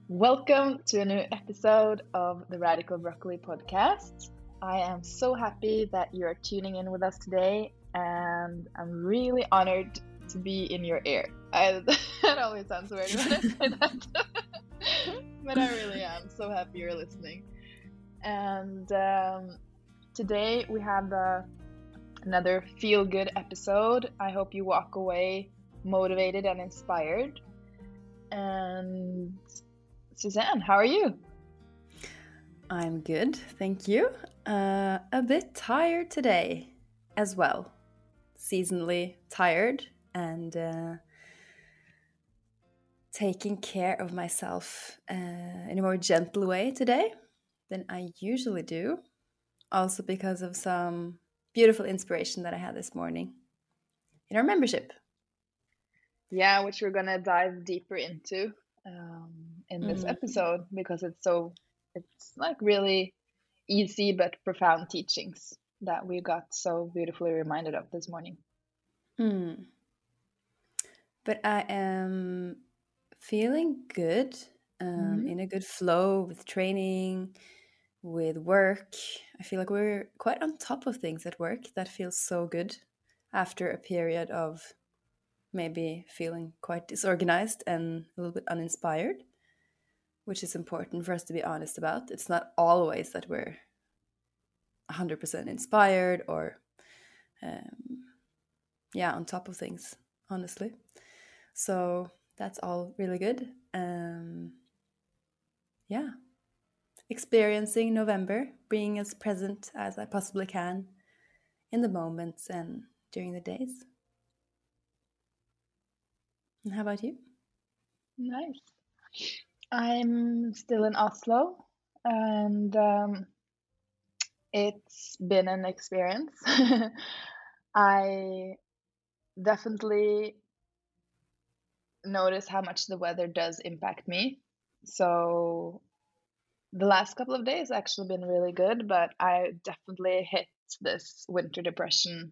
Welcome to a new episode of the Radical Broccoli podcast. I am so happy that you are tuning in with us today, and I'm really honored to be in your ear. That always sounds weird when I say that, but I really am so happy you're listening. And today we have another feel-good episode. I hope you walk away motivated and inspired. And Suzanne, how are you? I'm good, thank you. A bit tired today as well. Seasonally tired and taking care of myself in a more gentle way today than I usually do. Also because of some beautiful inspiration that I had this morning in our membership. Yeah, which we're gonna dive deeper into in this episode because it's like really easy but profound teachings that we got so beautifully reminded of this morning. But I am feeling good, in a good flow with training, with work. I feel like we're quite on top of things at work. That feels so good after a period of maybe feeling quite disorganized and a little bit uninspired, which is important for us to be honest about. It's not always that we're 100% inspired or on top of things, honestly. So that's all really good. Experiencing November, being as present as I possibly can in the moments and during the days. And how about you? Nice. I'm still in Oslo, and it's been an experience. I definitely notice how much the weather does impact me. So the last couple of days actually been really good, but I definitely hit this winter depression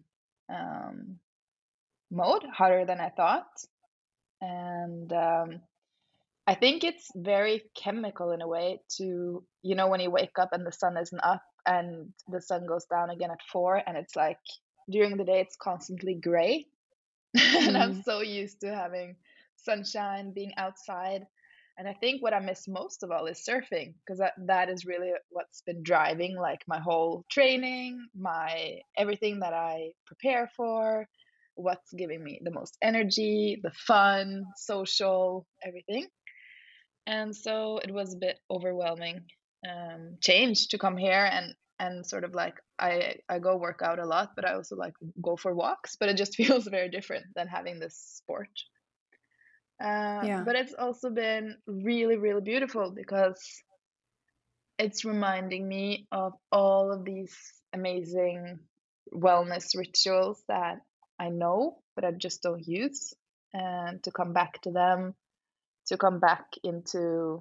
mode harder than I thought. And I think it's very chemical in a way to, when you wake up and the sun isn't up and the sun goes down again at 4, and it's like during the day it's constantly gray. And I'm so used to having sunshine, being outside. And I think what I miss most of all is surfing, because that is really what's been driving like my whole training, my everything that I prepare for, what's giving me the most energy, the fun, social, everything. And so it was a bit overwhelming change to come here and sort of like I go work out a lot, but I also like go for walks, but it just feels very different than having this sport. But it's also been really, really beautiful because it's reminding me of all of these amazing wellness rituals that I know, but I just don't use, and to come back to them, to come back into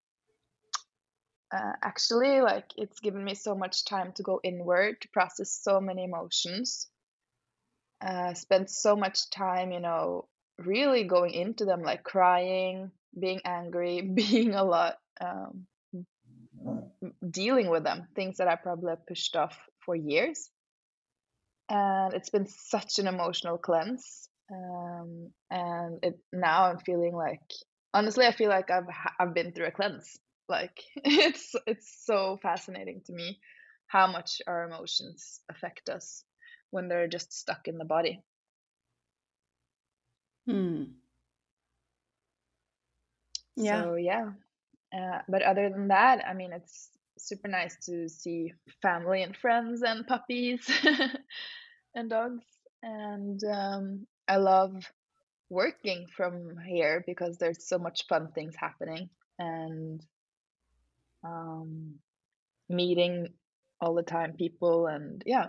actually, like, it's given me so much time to go inward, to process so many emotions, spend so much time, really going into them, like crying, being angry, being a lot, dealing with them, things that I probably have pushed off for years. And it's been such an emotional cleanse. And now I'm feeling like, honestly, I feel like I've been through a cleanse. Like it's so fascinating to me how much our emotions affect us when they're just stuck in the body. Yeah. So yeah, but other than that, I mean, it's super nice to see family and friends and puppies and dogs. And I love working from here because there's so much fun things happening, and meeting all the time people. And yeah,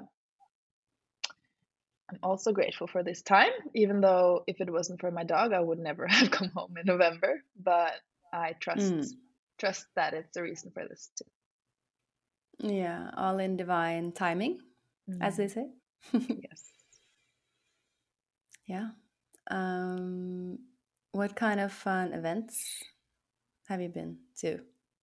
I'm also grateful for this time, even though if it wasn't for my dog, I would never have come home in November. But I trust that it's a reason for this too. Yeah, all in divine timing, as they say. Yes. Yeah. What kind of fun events have you been to?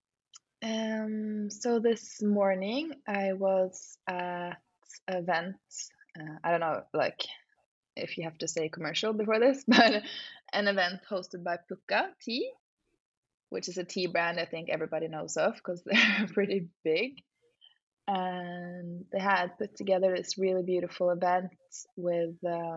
So this morning I was at event. I don't know, like if you have to say commercial before this, but an event hosted by Pukka Tea, which is a tea brand I think everybody knows of because they're pretty big. And they had put together this really beautiful event with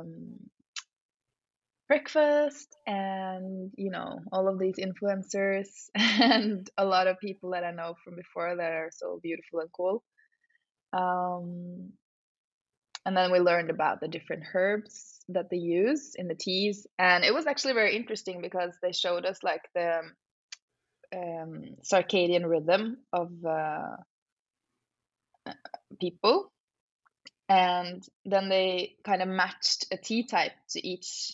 breakfast and all of these influencers and a lot of people that I know from before that are so beautiful and cool. Um, and then we learned about the different herbs that they use in the teas, and it was actually very interesting because they showed us like the circadian rhythm of people, and then they kind of matched a tea type to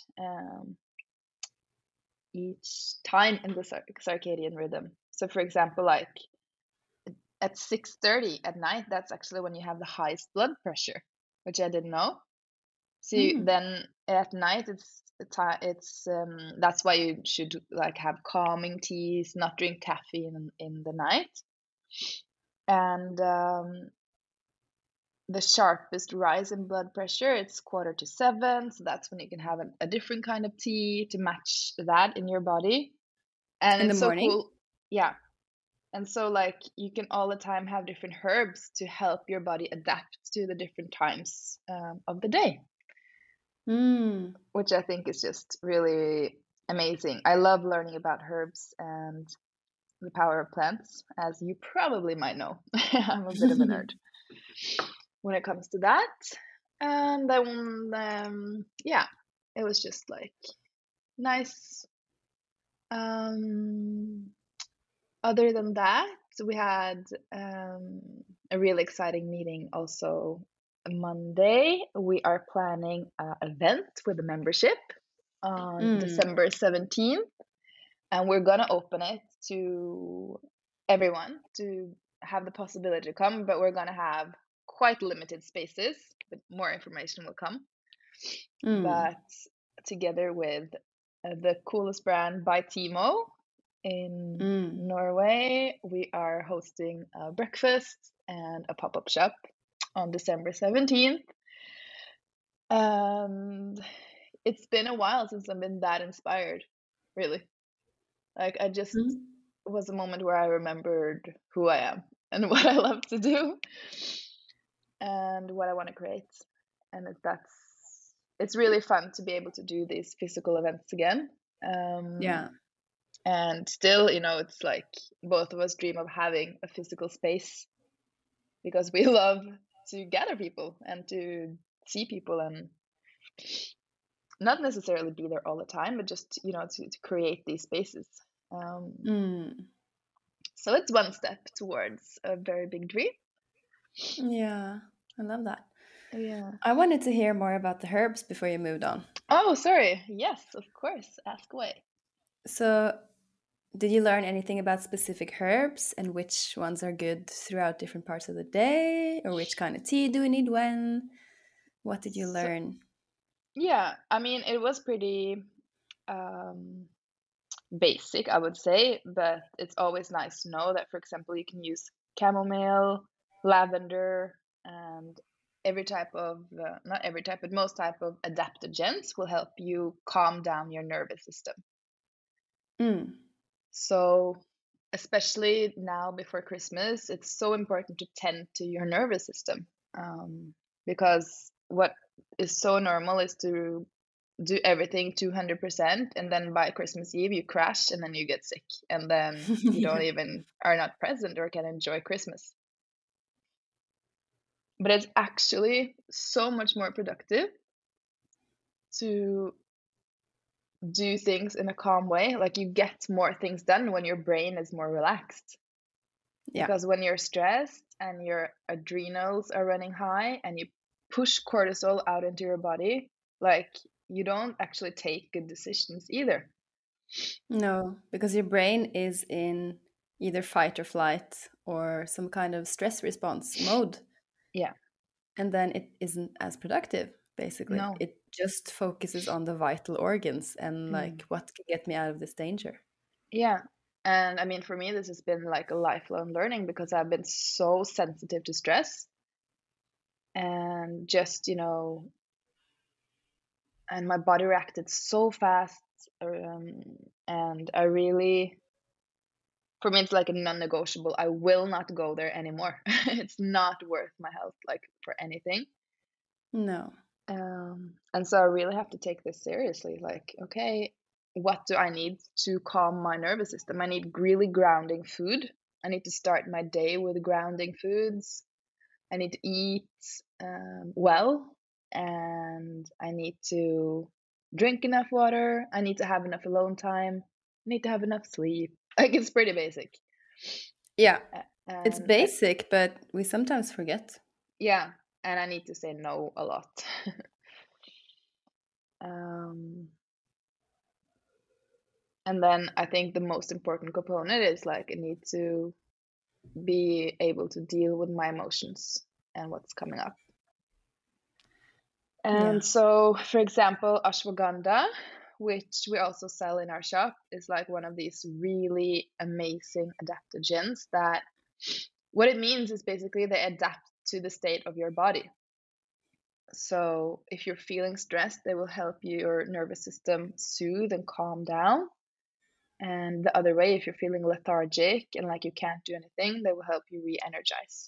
each time in the circadian rhythm. So for example, like at 6:30 at night, that's actually when you have the highest blood pressure, which I didn't know. So then at night it's that's why you should like have calming teas, not drink caffeine in the night. And the sharpest rise in blood pressure, it's 6:45, so that's when you can have a different kind of tea to match that in your body. And In the it's so morning? cool. Yeah. And so like you can all the time have different herbs to help your body adapt to the different times of the day, which I think is just really amazing. I love learning about herbs and the power of plants, as you probably might know. I'm a bit of a nerd when it comes to that. And then, yeah, it was just like nice. Other than that, we had a really exciting meeting also Monday. We are planning an event with a membership on December 17th, and we're gonna open it to everyone to have the possibility to come, but we're gonna have quite limited spaces, but more information will come. But together with the coolest brand by Timo in Norway, we are hosting a breakfast and a pop-up shop on December 17th. And it's been a while since I've been that inspired, really. Like I just was a moment where I remembered who I am and what I love to do and what I want to create. And it's really fun to be able to do these physical events again. Yeah. And still, it's like both of us dream of having a physical space because we love to gather people and to see people and not necessarily be there all the time, but just, to create these spaces. So it's one step towards a very big dream. Yeah, I love that. Yeah. I wanted to hear more about the herbs before you moved on. Oh, sorry. Yes, of course. Ask away. So, did you learn anything about specific herbs and which ones are good throughout different parts of the day? Or which kind of tea do we need when? What did you learn? Yeah, I mean, it was pretty basic, I would say, but it's always nice to know that, for example, you can use chamomile, lavender, and every type of, not every type, but most type of adaptogens will help you calm down your nervous system. So especially now before Christmas, it's so important to tend to your nervous system, because what is so normal is to do everything 200%, and then by Christmas Eve you crash and then you get sick, and then you don't even are not present or can enjoy Christmas. But it's actually so much more productive to do things in a calm way. Like you get more things done when your brain is more relaxed. Yeah. Because when you're stressed and your adrenals are running high and you push cortisol out into your body, like you don't actually take good decisions either. No, because your brain is in either fight or flight or some kind of stress response mode. Yeah. And then it isn't as productive, basically. No. It just focuses on the vital organs and like what can get me out of this danger. Yeah. And I mean, for me, this has been like a lifelong learning because I've been so sensitive to stress and just, and my body reacted so fast. Um, and I really, for me, it's like a non-negotiable. I will not go there anymore. It's not worth my health, like for anything. No. And so I really have to take this seriously. Like, okay, what do I need to calm my nervous system? I need really grounding food. I need to start my day with grounding foods. I need to eat well, and I need to drink enough water. I need to have enough alone time. I need to have enough sleep. Like, it's pretty basic. Yeah. It's And basic, but we sometimes forget. yeah, and I need to say no a lot. um, and then I think the most important component is like I need to be able to deal with my emotions and what's coming up. Yeah. And so, for example, ashwagandha, which we also sell in our shop, is like one of these really amazing adaptogens that what it means is basically they adapt to the state of your body. So, if you're feeling stressed, they will help your nervous system soothe and calm down. And the other way, if you're feeling lethargic and like you can't do anything, they will help you re-energize.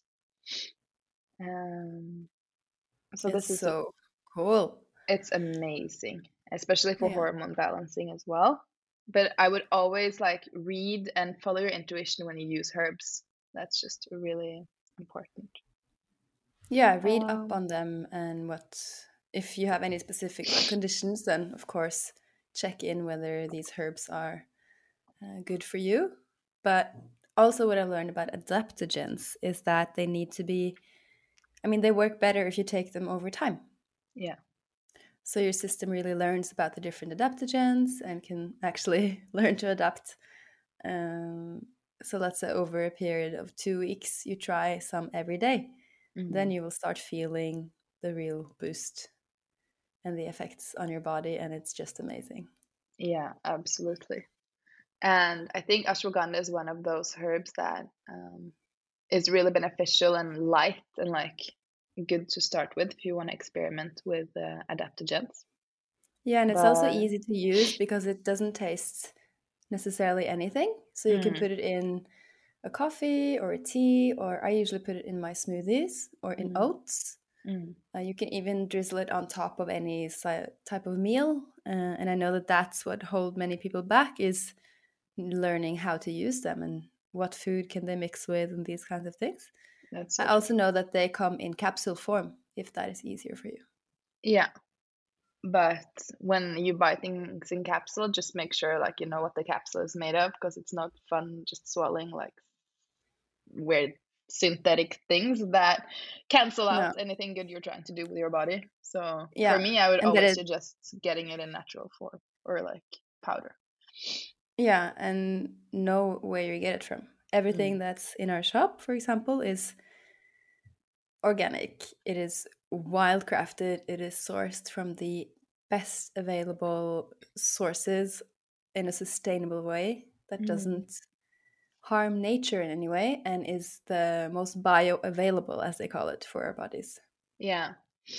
Um, so It's this is so cool. it's amazing, especially for Yeah. hormone balancing as well. But I would always like read and follow your intuition when you use herbs. That's just really important. Yeah, read up Um, on them and what if you have any specific like conditions, then of course check in whether these herbs are good for you. But also what I've learned about adaptogens is that they need to be I mean they work better if you take them over time. yeah. So your system really learns about the different adaptogens and can actually learn to adapt. Um, so let's say over a period of 2 weeks, you try some every day. Then Mhm. you will start feeling the real boost and the effects on your body, and it's just amazing. Yeah, absolutely. And I think ashwagandha is one of those herbs that is really beneficial and light and like good to start with if you want to experiment with adaptogens. Yeah, and it's also But easy to use because it doesn't taste necessarily anything. So you can mm, put it in a coffee or a tea, or I usually put it in my smoothies or in mm, oats. mm, You can even drizzle it on top of any type of meal, and I know that that's what hold many people back is learning how to use them and what food can they mix with and these kinds of things. that's I so true. also know that they come in capsule form if that is easier for you. Yeah, but when you buy things in capsule, just make sure like you know what the capsule is made of because it's not fun just swallowing like weird synthetic things that cancel out No, anything good you're trying to do with your body. So for yeah, me, I would and that always it, suggest getting it in natural form or like powder. yeah, and know where you get it from. Everything Mm. that's in our shop, for example, is organic. It is wildcrafted. It is sourced from the best available sources in a sustainable way that Mm. doesn't harm nature in any way and is the most bioavailable, as they call it, for our bodies. Yeah.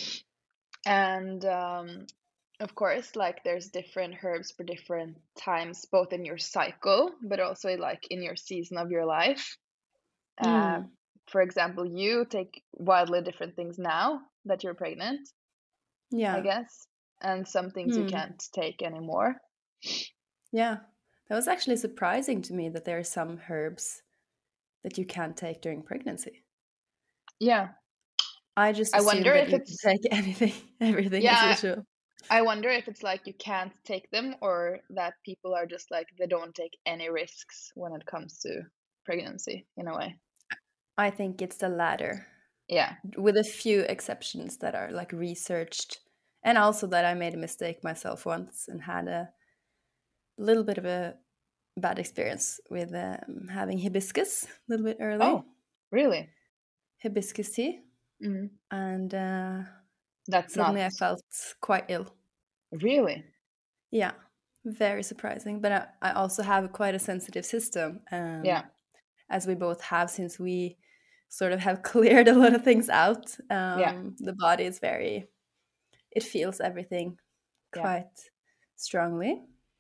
And of course, like there's different herbs for different times, both in your cycle, but also like in your season of your life. Uh, Mm, for example, you take wildly different things now that you're pregnant, I yeah. guess, and some things you Mm, can't take anymore. yeah. That was actually surprising to me that there are some herbs that you can't take during pregnancy. Yeah. I just I assumed wonder that if you could it's, take anything, everything as yeah, usual. I wonder if it's like you can't take them or that people are just like they don't take any risks when it comes to pregnancy in a way. I think it's the latter, Yeah. with a few exceptions that are like researched, and also that I made a mistake myself once and had a little bit of a bad experience with having hibiscus a little bit early, Oh, really? hibiscus tea, Mm. and That's suddenly not I felt quite ill. really. Yeah, Very surprising. But I also have quite a sensitive system, Yeah, as we both have, since we sort of have cleared a lot of things out. yeah, The body is very, it feels everything yeah. quite strongly.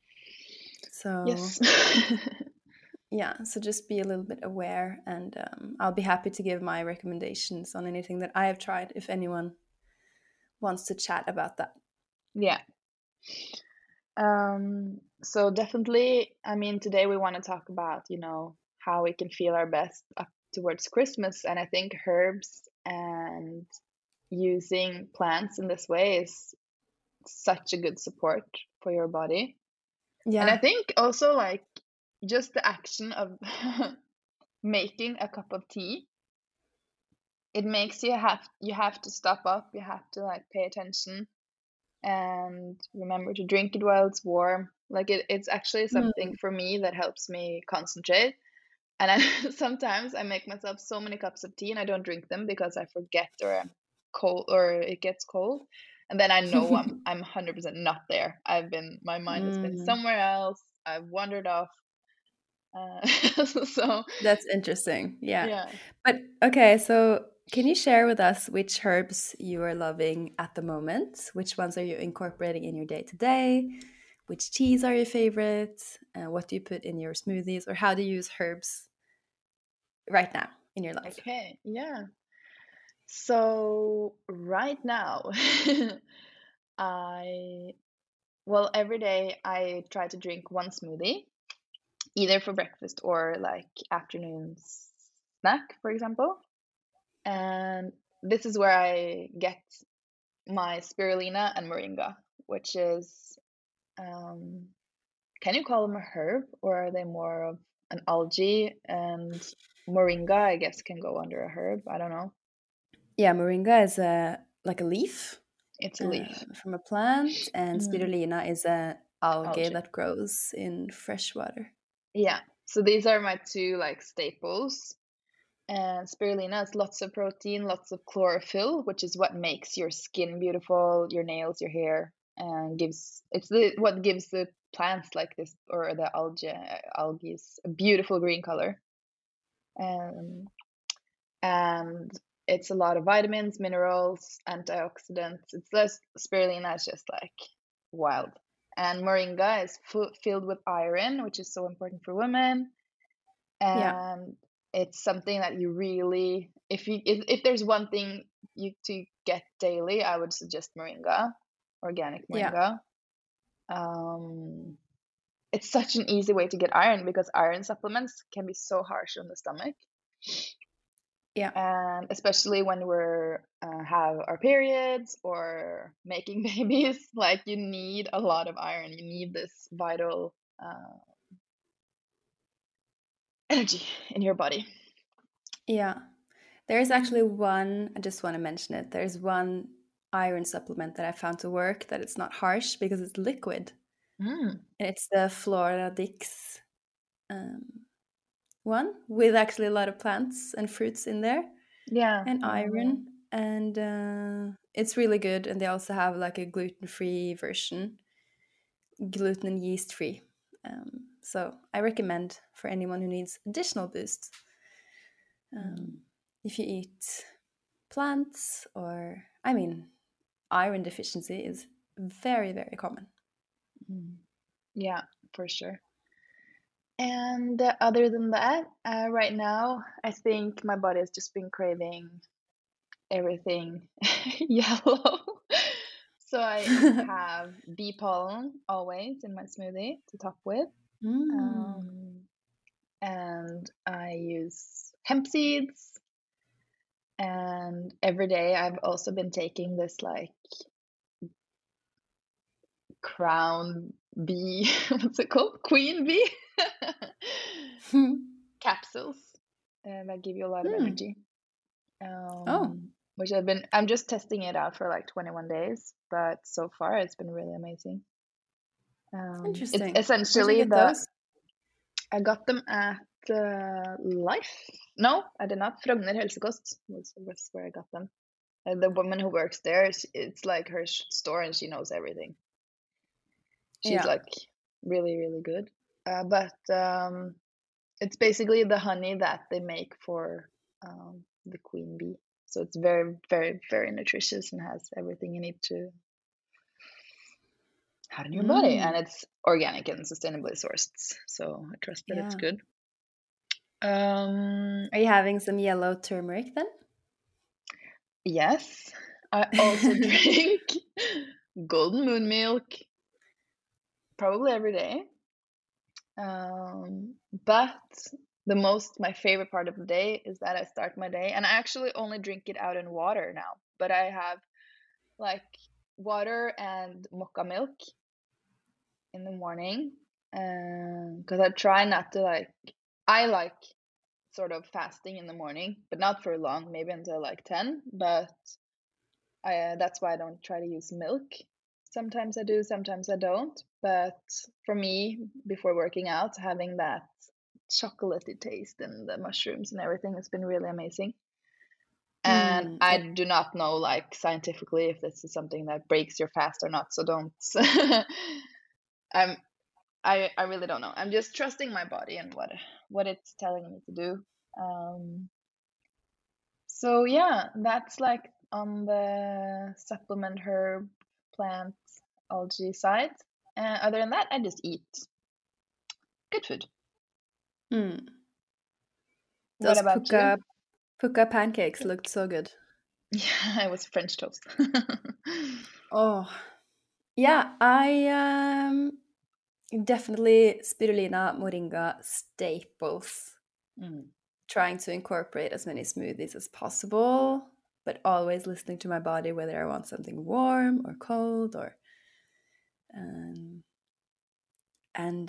So Yes. yeah, so just be a little bit aware, and I'll be happy to give my recommendations on anything that I have tried if anyone wants to chat about that. Yeah. So definitely, I mean, today we want to talk about, how we can feel our best up towards Christmas. And I think herbs and using plants in this way is such a good support for your body. And I Yeah. think also like just the action of making a cup of tea, it makes you have to stop up, you have to like pay attention and remember to drink it while it's warm. Like it's actually something Mm. for me that helps me concentrate. And I sometimes I make myself so many cups of tea and I don't drink them because I forget or I'm cold or it gets cold. And then I know I'm 100% not there. My mind has been Mm. somewhere else. I've wandered off. So That's interesting. Yeah. yeah. But okay, so can you share with us which herbs you are loving at the moment? Which ones are you incorporating in your day to day? Which teas are your favorites? What do you put in your smoothies? Or how do you use herbs right now in your life? Okay. Yeah. So right now, I well, every day I try to drink one smoothie, either for breakfast or like afternoon snack, for example. And this is where I get my spirulina and moringa, which is, um, can you call them a herb or are they more of an algae? And moringa, I guess, can go under a herb. I don't know. Yeah, moringa is a like a leaf It's a leaf. from a plant, and Mm, spirulina is a algae algae. that grows in fresh water. Yeah. So these are my two like staples. And spirulina has lots of protein, lots of chlorophyll, which is what makes your skin beautiful, your nails, your hair, and what gives the plants like this or the algae a beautiful green color. Um, and it's a lot of vitamins, minerals, antioxidants. It's less spirulina is just like wild. And moringa is filled with iron, which is so important for women, Yeah, and it's something that you really if there's one thing you to get daily, I would suggest moringa, organic yeah, moringa. It's such an easy way to get iron because iron supplements can be so harsh on the stomach, yeah, and especially when we're have our periods or making babies, like you need a lot of iron, you need this vital energy in your body. yeah. There's actually one, I just want to mention it. There's one iron supplement that I found to work that it's not harsh because it's liquid. Mm, And it's the Flora Dix um, one with actually a lot of plants and fruits in there yeah, and I remember. iron. And it's really good. And they also have like a gluten free version, gluten and yeast free. So I recommend for anyone who needs additional boost. Mm. Um, if you eat plants, or I mean, iron deficiency is very, very common. Mm. Yeah, for sure. And other than that, right now, I think my body has just been craving everything yellow. So I have bee pollen always in my smoothie to top with. Mm. Um, and I use hemp seeds. And every day I've also been taking this like crown bee, what's it called? Queen bee capsules that give you a lot of Mm. energy. Oh, Which I'm just testing it out for like 21 days, but so far it's been really amazing. It's interesting. Where'd you essentially get those? I got them at Life. No, I did not. Frogner Helsekost was where I got them. The woman who works there, it's like her store and she knows everything. She's Yeah. like really, really good. But it's basically the honey that they make for the queen bee. So it's very, very, very nutritious and has everything you need to have in your body. Mm, And it's organic and sustainably sourced. So I trust that it's yeah. good. Um, Are you having some yellow turmeric then? yes, I also drink golden moon milk probably every day. But my favorite part of the day is that I start my day, and I actually only drink it out in water now. But I have like water and mocha milk in the morning, because I try not to I like sort of fasting in the morning, but not for long, maybe until like 10. But that's why I don't try to use milk. Sometimes I do, sometimes I don't. But for me, before working out, having that chocolatey taste and the mushrooms and everything has been really amazing. And Mm, I yeah. do not know, like, scientifically if this is something that breaks your fast or not. So don't. I'm. I really don't know. I'm just trusting my body and what it's telling me to do. So yeah, that's like on the supplement herb plant algae side. Other than that, I just eat good food. Mm. What Those about you? puka pancakes looked so good. Yeah, it was French toast. Oh, yeah. I definitely spirulina, moringa staples. Mm. Trying to incorporate as many smoothies as possible, but always listening to my body whether I want something warm or cold or um, and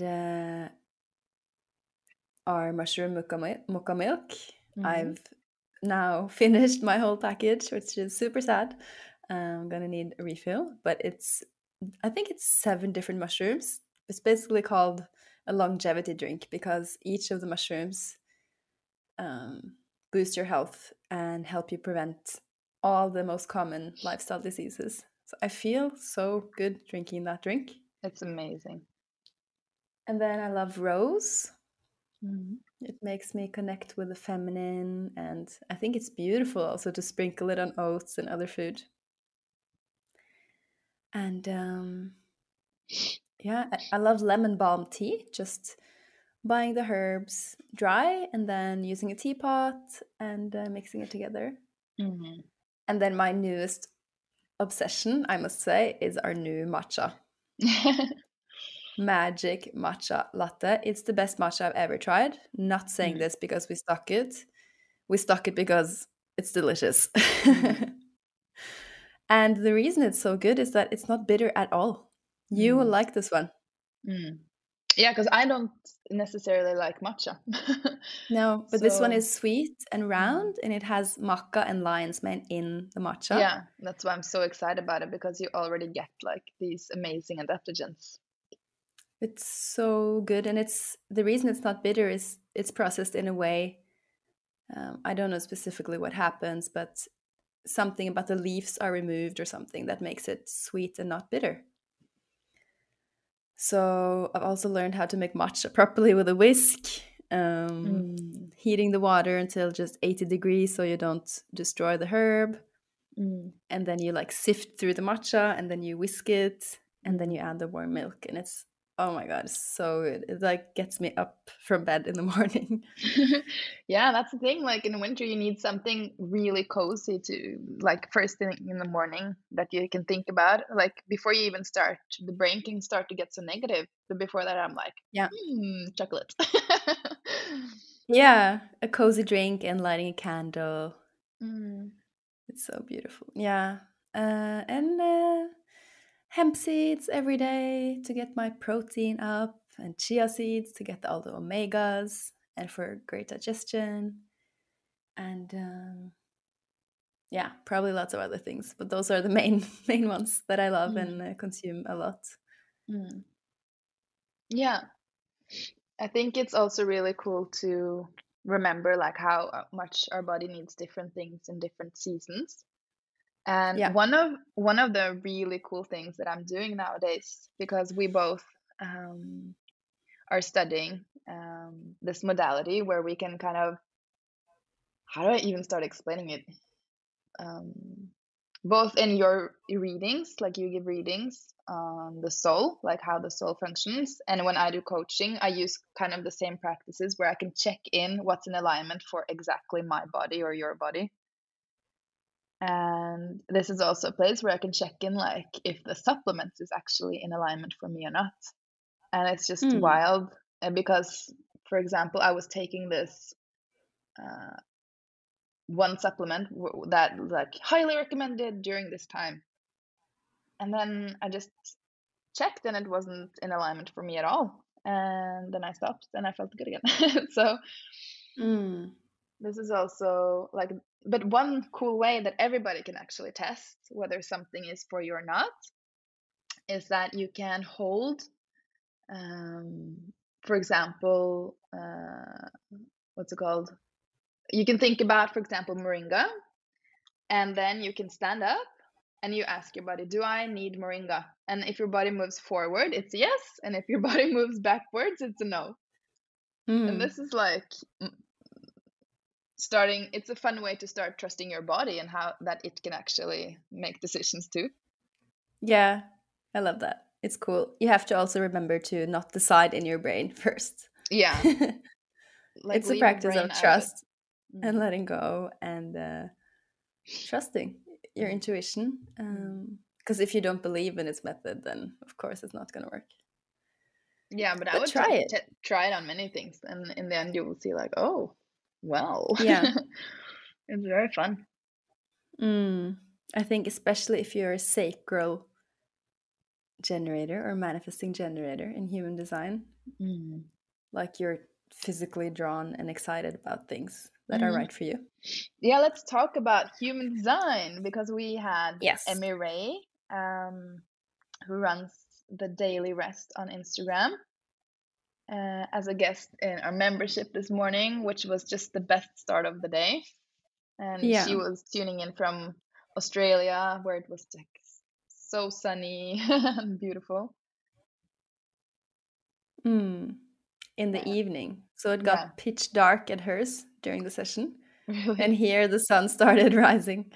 our mushroom mocha milk. Mm. I've now finished my whole package, which is super sad. I'm gonna need a refill, but I think it's 7 different mushrooms. It's basically called a longevity drink because each of the mushrooms um, boost your health and help you prevent all the most common lifestyle diseases. So I feel so good drinking that drink. It's amazing. And then I love rose. Mm. It makes me connect with the feminine, and I think it's beautiful also to sprinkle it on oats and other food. And yeah, I love lemon balm tea. Just buying the herbs dry and then using a teapot and mixing it together. Mm. And then my newest obsession, I must say, is our new matcha. Magic matcha latte. It's the best matcha I've ever tried. Not saying Mm. this because we stock it. We stock it because it's delicious. Mm. And the reason it's so good is that it's not bitter at all. You will Mm. like this one. Mm. Yeah, because I don't necessarily like matcha. No, but this one So is sweet and mm. round, and it has maca and lion's mane in the matcha. Yeah, that's why I'm so excited about it, because you already get like these amazing adaptogens. It's so good, and it's the reason it's not bitter is it's processed in a way. I don't know specifically what happens, but something about the leaves are removed or something that makes it sweet and not bitter. So I've also learned how to make matcha properly with a whisk, Mm. heating the water until just 80 degrees so you don't destroy the herb. Mm. And then you like sift through the matcha and then you whisk it and then Mm. you add the warm milk. And it's, oh my God, it's so good. It like gets me up from bed in the morning. Yeah, that's the thing. Like in winter, you need something really cozy to, like, first thing in the morning that you can think about. Like before you even start, the brain can start to get so negative. But before that, I'm like, Yeah. chocolate. Yeah. A cozy drink and lighting a candle. Mm. It's so beautiful. Yeah. And hemp seeds every day to get my protein up, and chia seeds to get all the omegas and for great digestion. And yeah, probably lots of other things, but those are the main main ones that I love and Mm. consume a lot. Mm. Yeah, I think it's also really cool to remember like how much our body needs different things in different seasons. And Yeah. one of the really cool things that I'm doing nowadays, because we both are studying this modality where we can kind of, how do I even start explaining it? Both in your readings, like you give readings on the soul, like how the soul functions, and when I do coaching, I use kind of the same practices where I can check in what's in alignment for exactly my body or your body. And this is also a place where I can check in, like, if the supplements is actually in alignment for me or not. And it's just wild, because, for example, I was taking this one supplement that like highly recommended during this time, and then I just checked and it wasn't in alignment for me at all, and then I stopped and I felt good again. So this is also like, but one cool way that everybody can actually test whether something is for you or not is that you can hold, for example, what's it called? You can think about, for example, moringa, and then you can stand up and you ask your body, do I need moringa? And if your body moves forward, it's a yes. And if your body moves backwards, it's a no. And this is like starting, it's a fun way to start trusting your body and how that it can actually make decisions too. Yeah, I love that. It's cool. You have to also remember to not decide in your brain first. Yeah. Like it's a practice of trust and letting go and trusting your intuition. Because if you don't believe in its method, then of course it's not going to work. Yeah, but I would try it on many things, and in the end you will see like, oh, well. Yeah. It's very fun. I think especially if you're a sacral generator or manifesting generator in human design, like you're physically drawn and excited about things that are right for you. Yeah, let's talk about human design, because we had Emmy Ray, who runs the Daily Rest on Instagram, as a guest in our membership this morning, which was just the best start of the day. And she was tuning in from Australia, where it was like so sunny and beautiful. In the evening. So it got pitch dark at hers during the session. Really? And here the sun started rising.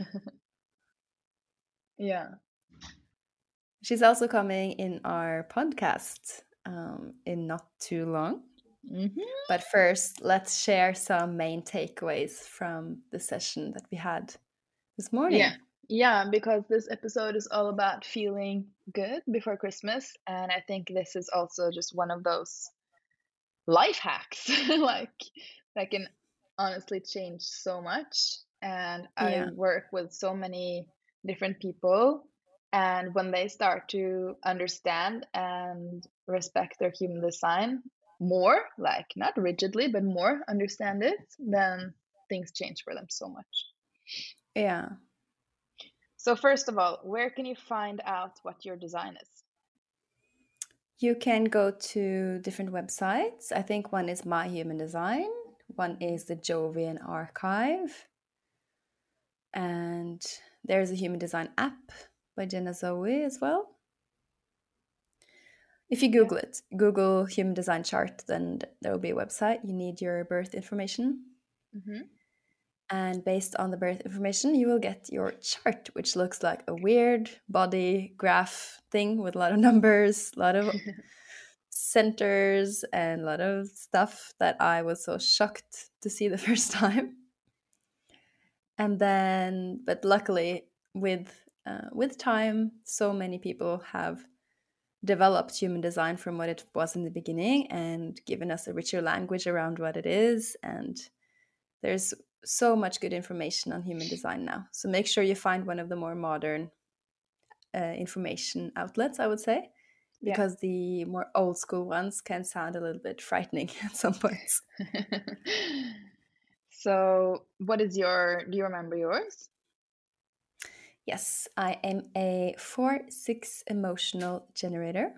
Yeah. She's also coming in our podcast in not too long. But first, let's share some main takeaways from the session that we had this morning. Yeah, because this episode is all about feeling good before Christmas, and I think this is also just one of those life hacks like that can honestly change so much. And I work with so many different people, and when they start to understand and respect their human design more, like not rigidly but more understand it, then things change for them so much. Yeah. So first of all, where can you find out what your design is? You can go to different websites. I think one is My Human Design, one is the Jovian Archive, and there's a human design app by Jenna Zoe as well. If you Google it, Google human design chart, then there will be a website. You need your birth information. And based on the birth information, you will get your chart, which looks like a weird body graph thing with a lot of numbers, a lot of centers, and a lot of stuff that I was so shocked to see the first time. And then, but luckily, with time, so many people have developed human design from what it was in the beginning and given us a richer language around what it is. And there's so much good information on human design now. So make sure you find one of the more modern information outlets, I would say, because the more old school ones can sound a little bit frightening at some points. So what is do you remember yours? Yes, I am a 4/6 emotional generator.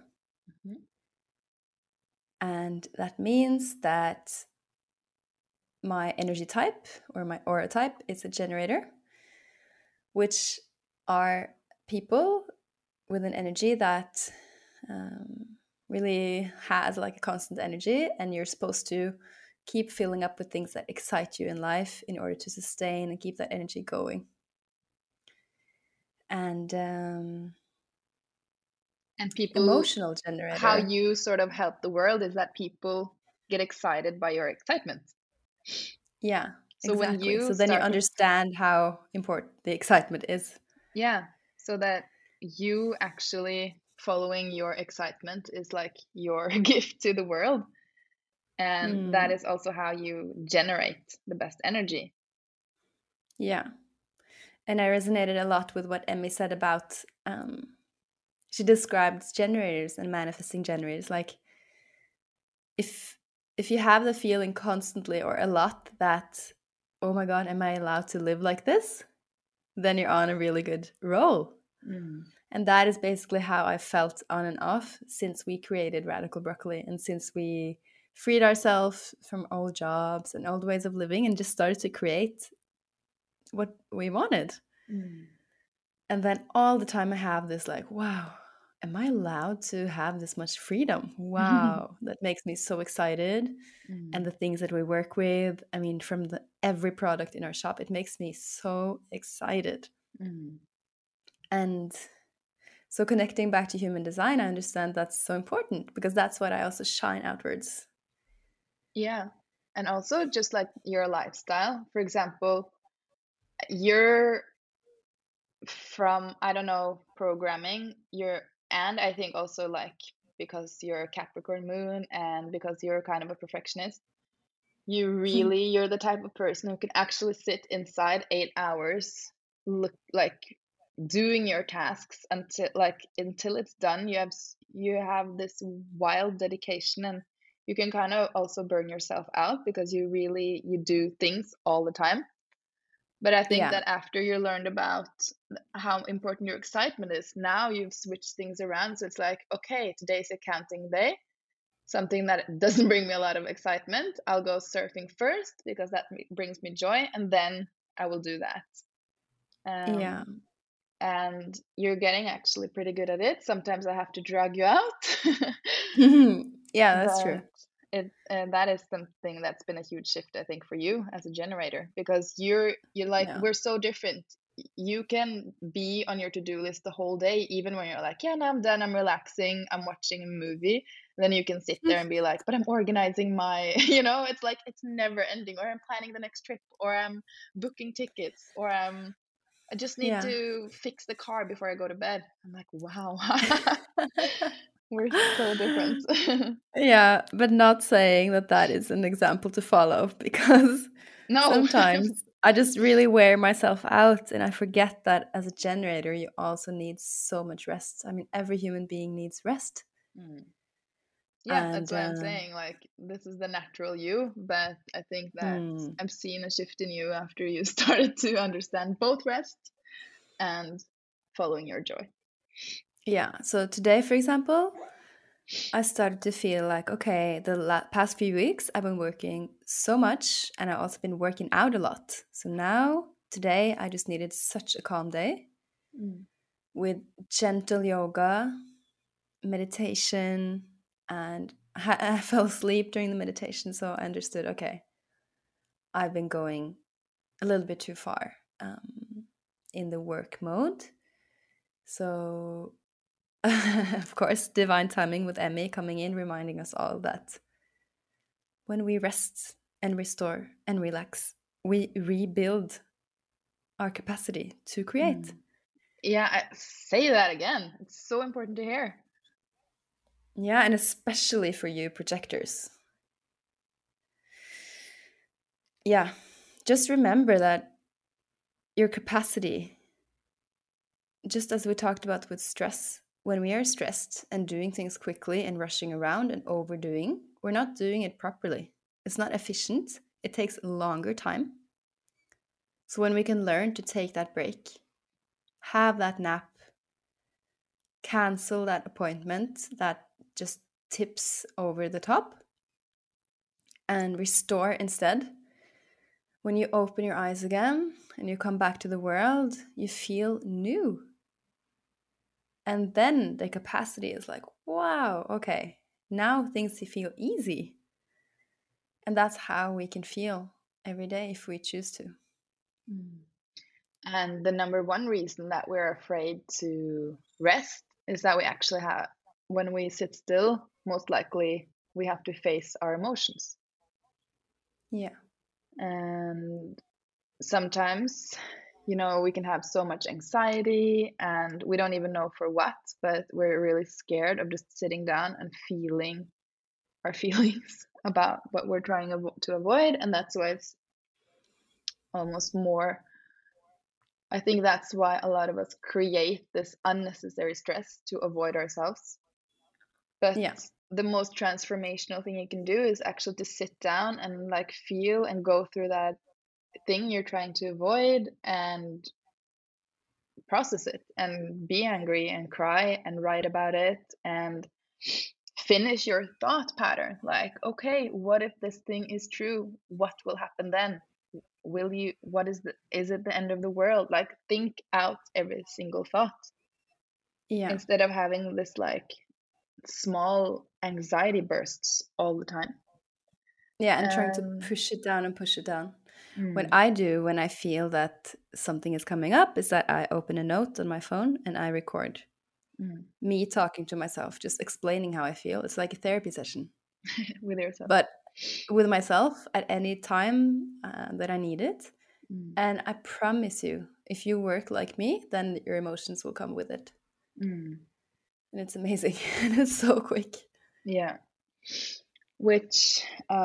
And that means that my energy type or my aura type is a generator, which are people with an energy that really has like a constant energy, and you're supposed to keep filling up with things that excite you in life in order to sustain and keep that energy going. And And people, emotional how generator. you sort of help the world is that people get excited by your excitement. Yeah, So when exactly. you So then you start to, understand how important the excitement is. yeah, so that you actually following your excitement is like your gift to the world. And that Mm, is also how you generate the best energy. yeah. And I resonated a lot with what Emmy said about, she described generators and manifesting generators. Like if you have the feeling constantly or a lot that, oh my God, am I allowed to live like this? Then you're on a really good roll. Mm. And that is basically how I felt on and off since we created Radical Broccoli and since we freed ourselves from old jobs and old ways of living and just started to create what we wanted. Mm. And then all the time I have this like, wow, am I allowed to have this much freedom? Wow, that makes me so excited. And Mm. the things that we work with, I mean, from every product in our shop, it makes me so excited. Mm. And so connecting back to human design, I understand that's so important because that's what I also shine outwards. Yeah. And also just like your lifestyle, for example, you're from, I don't know, programming, and I think also like because you're a Capricorn moon and because you're kind of a perfectionist, you're the type of person who can actually sit inside 8 hours, look like doing your tasks until it's done. You have this wild dedication, and you can kind of also burn yourself out because you do things all the time. But I think Yeah. that after you learned about how important your excitement is, now you've switched things around. So it's like, okay, today's a counting day, something that doesn't bring me a lot of excitement. I'll go surfing first because that brings me joy, and then I will do that. Yeah. And you're getting actually pretty good at it. Sometimes I have to drag you out, Yeah, that's true. but that is something that's been a huge shift, I think, for you as a generator, because you're like, Yeah. we're so different. You can be on your to-do list the whole day, even when you're like, yeah, now I'm done, I'm relaxing, I'm watching a movie. Then you can sit there and be like, but I'm organizing my, it's like it's never ending, or I'm planning the next trip, or I'm booking tickets, or I just need Yeah. to fix the car before I go to bed. I'm like, wow, we're so different. Yeah, but not saying that that is an example to follow because No. sometimes I just really wear myself out and I forget that as a generator, you also need so much rest. I mean, every human being needs rest. Mm. Yeah, that's And why I'm saying like this is the natural you, but I think that I've seen a shift in you after you started to understand both rest and following your joy. yeah, so today, for example, I started to feel like, okay, the past few weeks I've been working so much and I've also been working out a lot. So now, today, I just needed such a calm day Mm. with gentle yoga, meditation, and I fell asleep during the meditation. So I understood, okay, I've been going a little bit too far in the work mode. So, of course, divine timing with Emmy coming in, reminding us all that when we rest and restore and relax, we rebuild our capacity to create. Mm. Yeah, say that again. It's so important to hear. Yeah, and especially for you projectors. Yeah, just remember that your capacity, just as we talked about with stress, when we are stressed and doing things quickly and rushing around and overdoing, we're not doing it properly. It's not efficient. It takes longer time. So when we can learn to take that break, have that nap, cancel that appointment that just tips over the top, and restore instead, when you open your eyes again and you come back to the world, you feel new. And then the capacity is like, wow, okay, Now things feel easy. And that's how we can feel every day if we choose to. Mm. And the number one reason that we're afraid to rest is that we actually have, when we sit still, most likely we have to face our emotions. Yeah. And sometimes, we can have so much anxiety and we don't even know for what, but we're really scared of just sitting down and feeling our feelings about what we're trying to avoid. And that's why it's almost more, I think that's why a lot of us create this unnecessary stress to avoid ourselves. But Yeah. the most transformational thing you can do is actually to sit down and like feel and go through that thing you're trying to avoid and process it and be angry and cry and write about it and finish your thought pattern. Like, okay, what if this thing is true? What will happen then? Is it the end of the world? Like, think out every single thought Yeah. instead of having this like small anxiety bursts all the time. Yeah. And trying to Um, push it down and push it down. What mm, I do when I feel that something is coming up is that I open a note on my phone and I record mm. me talking to myself, just explaining how I feel. It's like a therapy session, With yourself. but with myself at any time that I need it. Mm, And I promise you, if you work like me, then your emotions will come with it. mm. And it's amazing. And it's so quick. Yeah. Which,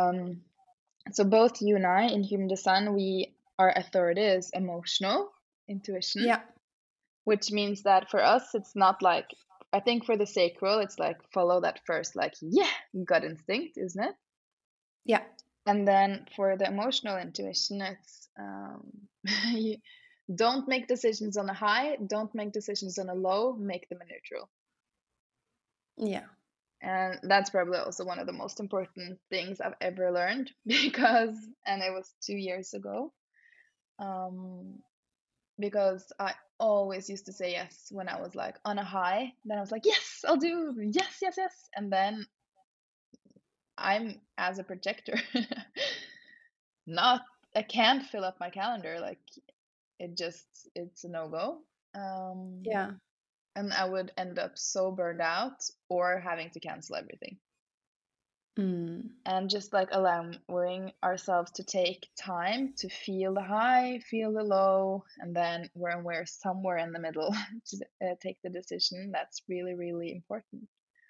so both you and I in human design, our authority is emotional intuition, Yeah. which means that for us, it's not like, I think for the sacral, it's like follow that first, like, yeah, gut instinct, isn't it? Yeah. And then for the emotional intuition, it's you don't make decisions on a high, don't make decisions on a low, make them a neutral. Yeah. And that's probably also one of the most important things I've ever learned and it was 2 years ago, um, because I always used to say yes when I was like on a high. Then I was like, yes, I'll do, yes, yes, yes. And then I'm, as a projector, not, I can't fill up my calendar. Like it's a no-go. Um, Yeah. and I would end up so burned out or having to cancel everything. Mm. And just like allowing ourselves to take time to feel the high, feel the low, and then when we're somewhere in the middle to take the decision, that's really, really important.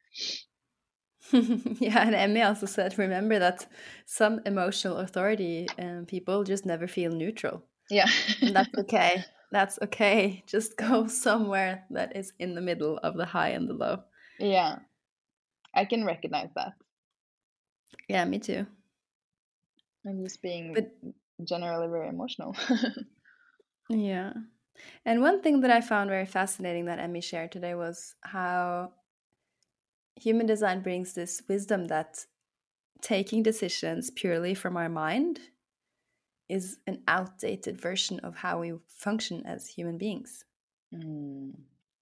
Yeah, and Emmy also said, remember that some emotional authority people just never feel neutral. Yeah. And that's okay. That's okay. Just go somewhere that is in the middle of the high and the low. Yeah, I can recognize that. Yeah, me too. I'm just being But generally very emotional. yeah. And one thing that I found very fascinating that Emmy shared today was how human design brings this wisdom that taking decisions purely from our mind is an outdated version of how we function as human beings. Mm.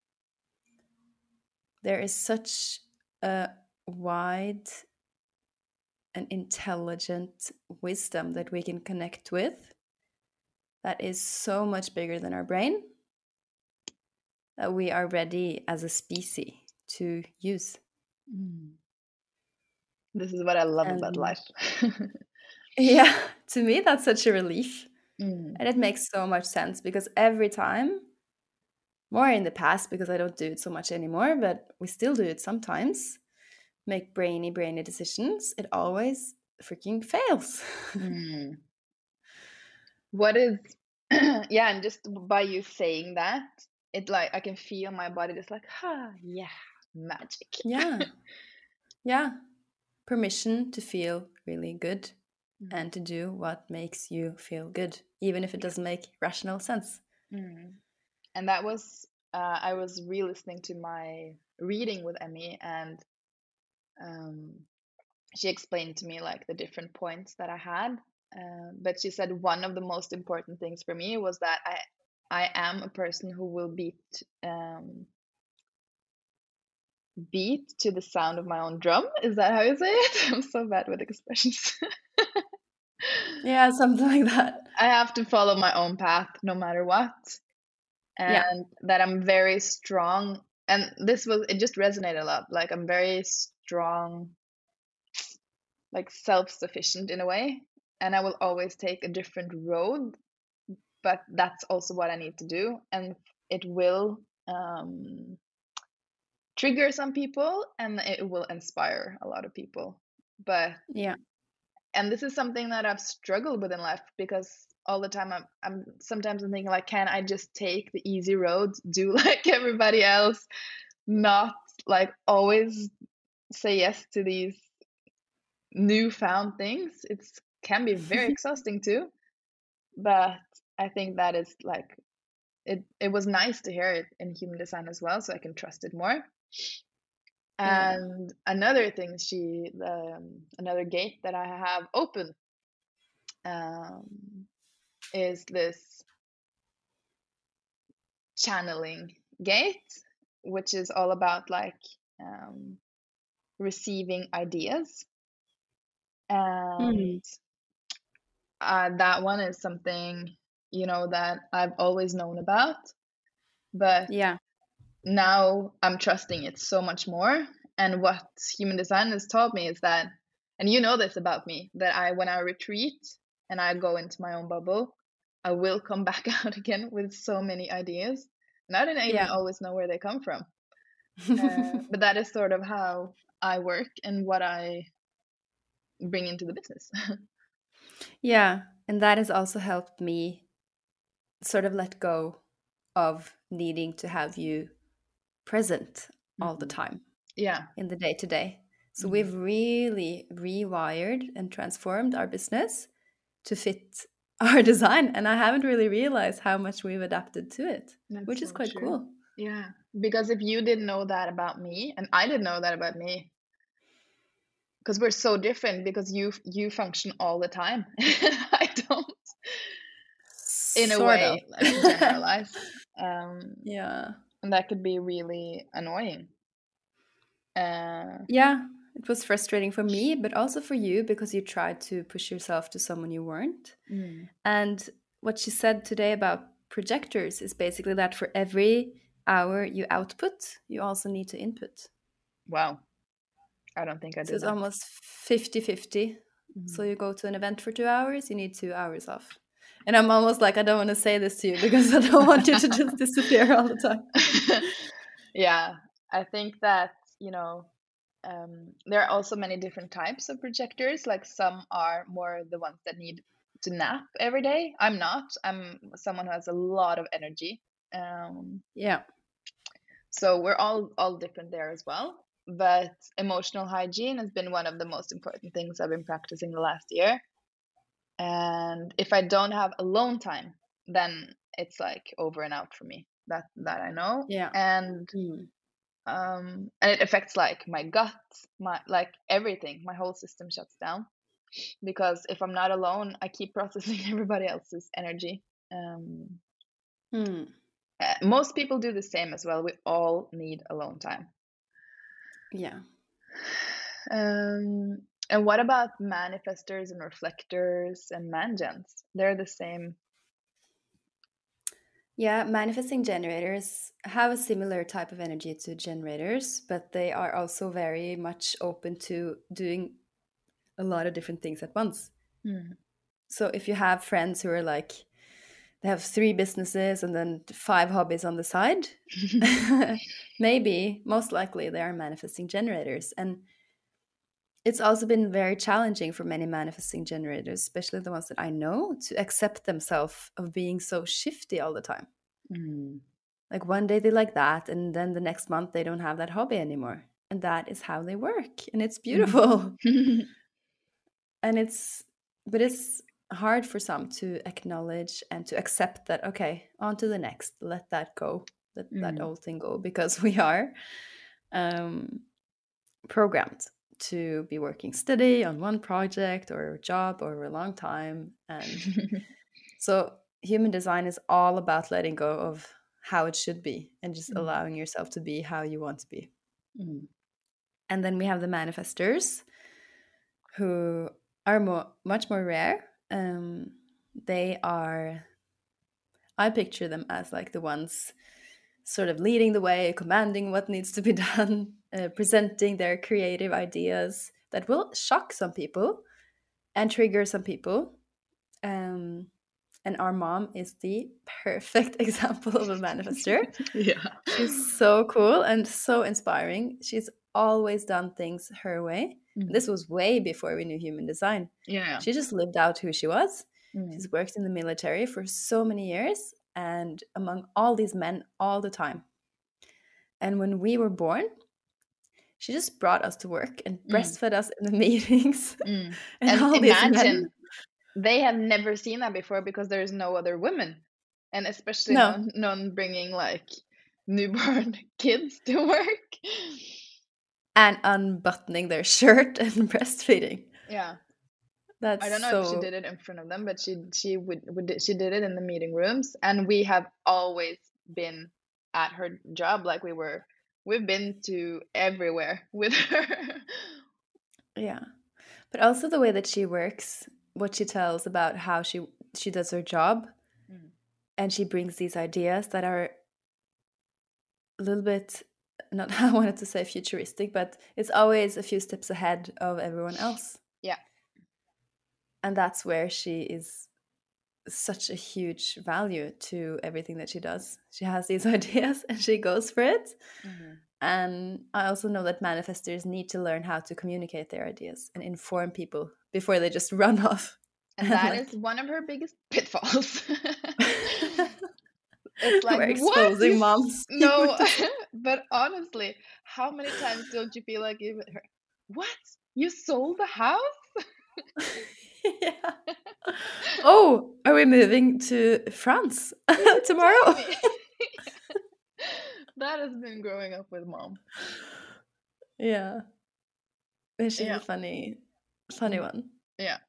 There is such a wide and intelligent wisdom that we can connect with that is so much bigger than our brain that we are ready as a species to use. Mm. This is what I love about And life. yeah, to me, that's such a relief. Mm. And it makes so much sense because every time, more in the past because I don't do it so much anymore, but we still do it sometimes, make brainy decisions, it always freaking fails. Mm. What is, yeah, and just by you saying that, it like I can feel my body just like, yeah, magic. Yeah. Yeah. Permission to feel really good Mm. and to do what makes you feel good, even if it doesn't make rational sense. Mm. And that was, I was re-listening to my reading with Emmy, and um, she explained to me like the different points that I had. But she said one of the most important things for me was that I am a person who will beat beat to the sound of my own drum. Is that how you say it? I'm so bad with expressions. Yeah, something like that. I have to follow my own path no matter what. Yeah. And that I'm very strong. And it just resonated a lot. Like I'm very strong, like self-sufficient in a way. And I will always take a different road, but that's also what I need to do. And it will trigger some people and it will inspire a lot of people. But Yeah. and this is something that I've struggled with in life because all the time I'm sometimes I'm thinking like, can I just take the easy road, do like everybody else, not like always say yes to these newfound things. It's can be very exhausting too, but I think that is like it was nice to hear it in human design as well, so I can trust it more. Yeah. And another thing, another gate that I have open is this channeling gate, which is all about like receiving ideas. And Mm. that one is something, that I've always known about, but Yeah. now I'm trusting it so much more. And what human design has taught me is that, and you know this about me, that when I retreat and I go into my own bubble, I will come back out again with so many ideas. And I didn't even Yeah. always know where they come from. But that is sort of how I work and what I bring into the business. Yeah. And that has also helped me sort of let go of needing to have you present all the Mhm. time Yeah. in the day to day. So Mhm. we've really rewired and transformed our business to fit our design. And I haven't really realized how much we've adapted to it, That's which is so quite true. cool. Yeah. Because if you didn't know that about me, and I didn't know that about me, because we're so different, because you function all the time. I don't, in a Sort of. way, like generalize. Yeah. And that could be really annoying. Yeah. It was frustrating for me, but also for you because you tried to push yourself to someone you weren't. Mm. And what she said today about projectors is basically that for every hour you output, you also need to input. Wow. I don't think I So do it's that. almost 50-50. So Mm. you go to an event for 2 hours, you need 2 hours off. And I'm almost like, I don't want to say this to you because I don't want you to just disappear all the time. Yeah, I think that, there are also many different types of projectors. Like some are more the ones that need to nap every day. I'm not. I'm someone who has a lot of energy. Um, Yeah. so we're all different there as well. But emotional hygiene has been one of the most important things I've been practicing the last year. And if I don't have alone time, then it's like over and out for me. That I know. Yeah. And Mm. and it affects like my gut, my like everything. My whole system shuts down because if I'm not alone, I keep processing everybody else's energy. Um, Mm. Most people do the same as well. We all need alone time. Yeah. And what about manifestors and reflectors and mangens? They're the same. Yeah, manifesting generators have a similar type of energy to generators, but they are also very much open to doing a lot of different things at once. Mm. So if you have friends who are like, they have 3 businesses and then 5 hobbies on the side, maybe, most likely, they are manifesting generators. And it's also been very challenging for many manifesting generators, especially the ones that I know, to accept themselves of being so shifty all the time. Mm. Like one day they like that, and then the next month they don't have that hobby anymore. And that is how they work. And it's beautiful. And but it's hard for some to acknowledge and to accept that, okay, on to the next, let that go, let that Mm. old thing go, because we are um, programmed to be working steady on one project or a job over a long time. And so human design is all about letting go of how it should be and just Mm. allowing yourself to be how you want to be. Mm. And then we have the manifestors, who are much more rare. They are, I picture them as like the ones sort of leading the way, commanding what needs to be done, presenting their creative ideas that will shock some people and trigger some people. Um, and our mom is the perfect example of a manifester. Yeah. She's so cool and so inspiring. She's always done things her way. Mm. This was way before we knew human design. Yeah. She just lived out who she was. Mm. She's worked in the military for so many years and among all these men all the time. And when we were born, she just brought us to work and breastfed us in the meetings. Mm. And And all these imagine, men. they have never seen that before because there's no other women, and especially No. none bringing like newborn kids to work. And unbuttoning their shirt and breastfeeding. Yeah. That's I don't know if she so. did it in front of them, but she she did it in the meeting rooms, and we have always been at her job. Like we've been to everywhere with her. Yeah. But also the way that she works, what she tells about how she does her job, Mm. and she brings these ideas that are a little bit, not I wanted to say futuristic, but it's always a few steps ahead of everyone else. Yeah. And that's where she is such a huge value to everything that she does. She has these ideas and she goes for it. Mm-hmm. And I also know that manifestors need to learn how to communicate their ideas and inform people before they just run off. And that is one of her biggest pitfalls. It's like, we're what? exposing moms. No, but honestly, how many times don't you feel like you heard, what? You sold the house? Yeah. Oh, are we moving to France tomorrow? That has been growing up with mom. Yeah. She's Yeah. a funny one. Yeah.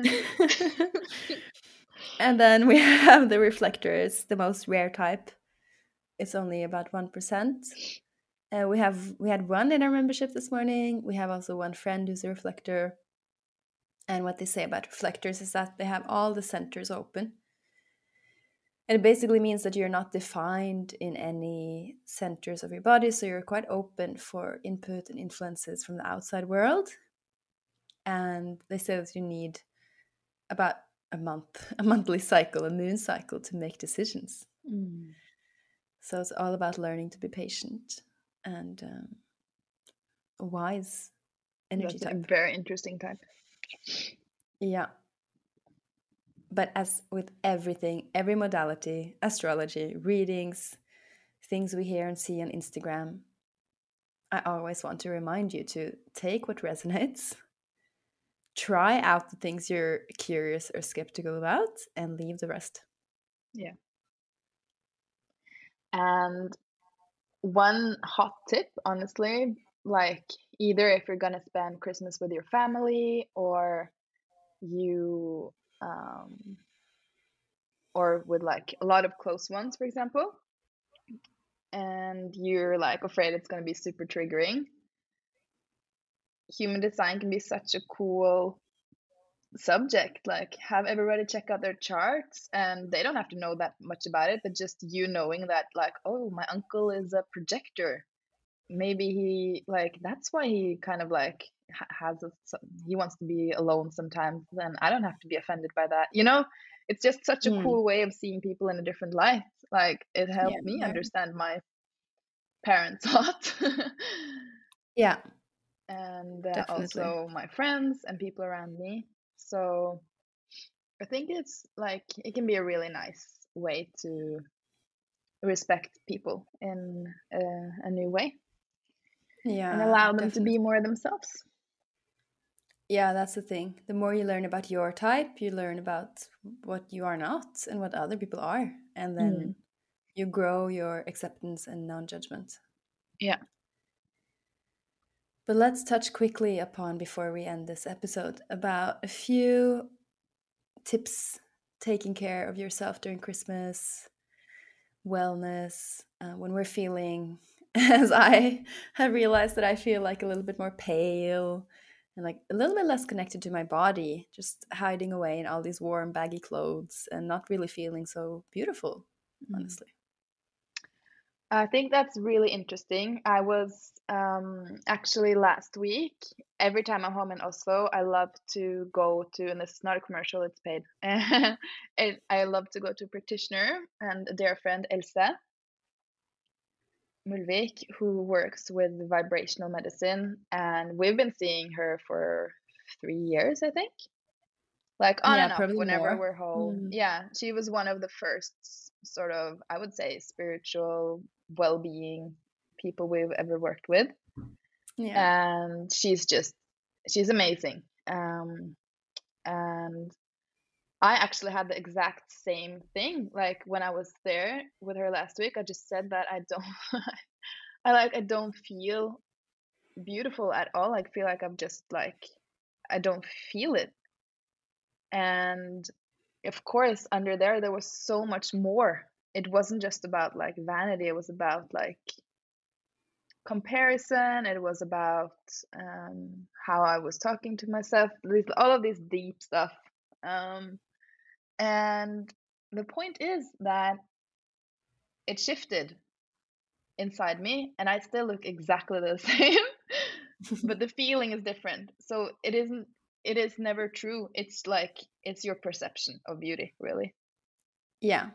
And then we have the reflectors, the most rare type. It's only about 1%. We had one in our membership this morning. We have also one friend who's a reflector. And what they say about reflectors is that they have all the centers open. And it basically means that you're not defined in any centers of your body, so you're quite open for input and influences from the outside world. And they say that you need about a monthly cycle, a moon cycle, to make decisions. Mm. So it's all about learning to be patient and a wise energy That's type. a very interesting type. Yeah. But as with everything, every modality, astrology, readings, things we hear and see on Instagram, I always want to remind you to take what resonates, try out the things you're curious or skeptical about, and leave the rest. Yeah. And one hot tip, honestly, like either if you're gonna spend Christmas with your family or you or with like a lot of close ones, for example, and you're like afraid it's gonna be super triggering, human design can be such a cool subject. Like have everybody check out their charts, and they don't have to know that much about it, but just you knowing that, like, oh, my uncle is a projector, maybe he, like, that's why he kind of like he wants to be alone sometimes, then I don't have to be offended by that, you know. It's just such a cool way of seeing people in a different light. Like it helped Yeah, me very. understand my parents a lot. Yeah, and definitely. also my friends and people around me. So I think it's like it can be a really nice way to respect people in a new way, and Yeah, allow them to definitely. be more themselves. Yeah, that's the thing. The more you learn about your type, you learn about what you are not and what other people are. And then you grow your acceptance and non-judgment. Yeah. But let's touch quickly upon, before we end this episode, about a few tips taking care of yourself during Christmas, wellness, when we're feeling as I have realized that I feel like a little bit more pale and like a little bit less connected to my body, just hiding away in all these warm, baggy clothes and not really feeling so beautiful, Mm. honestly. I think that's really interesting. I was actually last week, every time I'm home in Oslo, I love to go to, and this is not a commercial, it's paid. I love to go to a practitioner and a dear friend, Else Mulvik, who works with vibrational medicine. And we've been seeing her for 3 years, I think, like on Yeah, and off probably whenever more. we're home. Mm. Yeah, she was one of the first sort of, I would say, spiritual well-being people we've ever worked with. Yeah. And she's amazing. And I actually had the exact same thing. Like when I was there with her last week, I just said that I don't I don't feel beautiful at all. I feel like I'm just like I don't feel it. And of course, under there was so much more. It wasn't just about like vanity, it was about like comparison, it was about how I was talking to myself, all of this deep stuff. Um, and the point is that it shifted inside me, and I still look exactly the same, but the feeling is different. So it is never true. It's like it's your perception of beauty, really. Yeah.